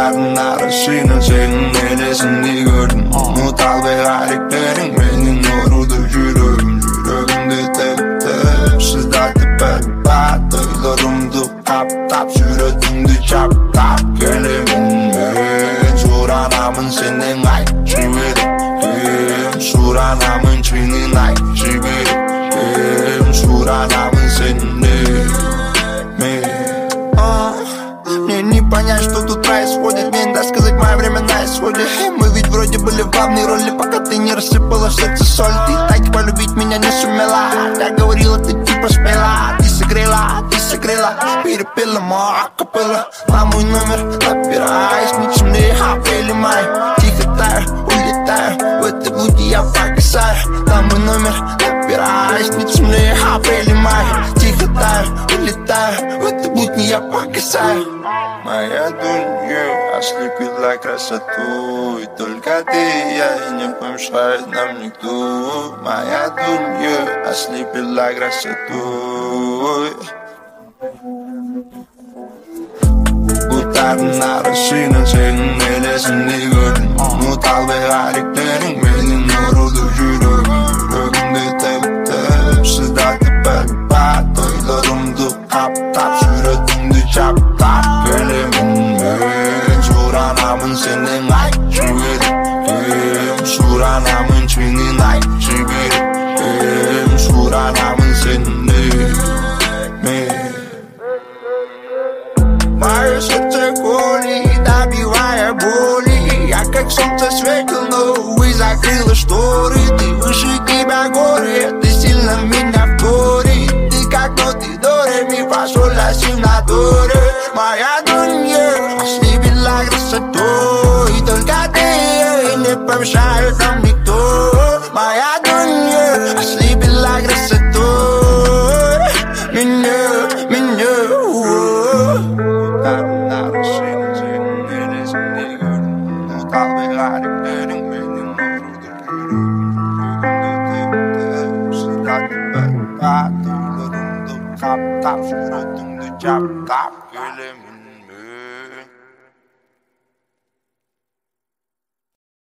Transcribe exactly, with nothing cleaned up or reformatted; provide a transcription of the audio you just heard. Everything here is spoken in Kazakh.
Bulutların arasına senin elesini gördüm. Mutal ve gariplerin benim nurudu yüreğim. Yüreğimde tep tep sızda tepe pat. Duylarımdı tap tap süretimdi çap tap. Geleminme suranamın senin ay çivirim. Suranamın çinin ay çivirim. Suранамын senin Мне не понять, что тут происходит. Мне не дать сказать, мое время на исходе. Мы ведь вроде были в главной роли, пока ты не рассыпала в сердце соль. Ты так полюбить меня не сумела. Я говорила, ты типа спела. Ты согрела, ты согрела. Перепела мой акапелла. На мой номер набираюсь, ничемные апрели май. Тихо таю, улетаю, в этой блуде я погасаю. На мой номер набираюсь, ничемные апрели май. Тихо таю, улетаю, в этой блуде я погасаю. Моя дунья ослепила красоту, и только ты и я, и не помешает нам никто. Моя дунья ослепила красоту. Bulutların arasına senin elesini gördüm. Mutal ve gariplerin benim nurudu yüreğim. Yüreğimde tep tep sızda tepe pat. Duylarımdı tap tap süretimdi çap tap. Geleminme suranamın senin ay çivirim. Suranamın çinin ay çivirim. Suranamın senin Мое сердце колит, добивая боли. Я как солнце светил, но, увы, закрыла шторы. Ты выше тебя горы, ты сильно меня вторит. Ты как ноты до ре ми фа соль ля си на до ре. Моя дунья ослепила красотой, и только ты ей не помешает нам никто. Моя дунья ослепила красотой. Меня, меня, Bulutların arasına senin elesini gördüm. Mutal ve gariplerin benim nurudur yüreğim. Yüreğimde tep tep sızda tepe pat. Duylarımdı tap tap suretimde çap tap. Gelemin